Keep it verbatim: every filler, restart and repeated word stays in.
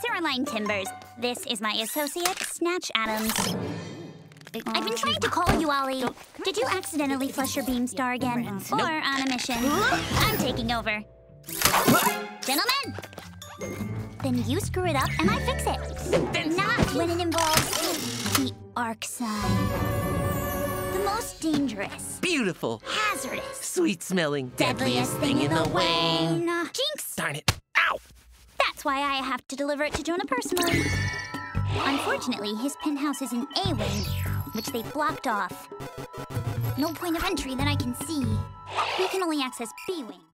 Caroline Timbers. This is my associate, Snatch Adams. I've been trying to call you, Ollie. Did you accidentally flush your beam star again? Or on a mission? I'm taking over. Gentlemen! Then you screw it up and I fix it. Not when it involves the arc side. The most dangerous. Beautiful. Hazardous. Sweet-smelling. Deadliest thing in the Wayne. Jinx! Darn it. Ow! That's why I have to deliver it to Jonah personally. Unfortunately, his penthouse is in A-Wing, which they blocked off. No point of entry that I can see. We can only access B-Wing.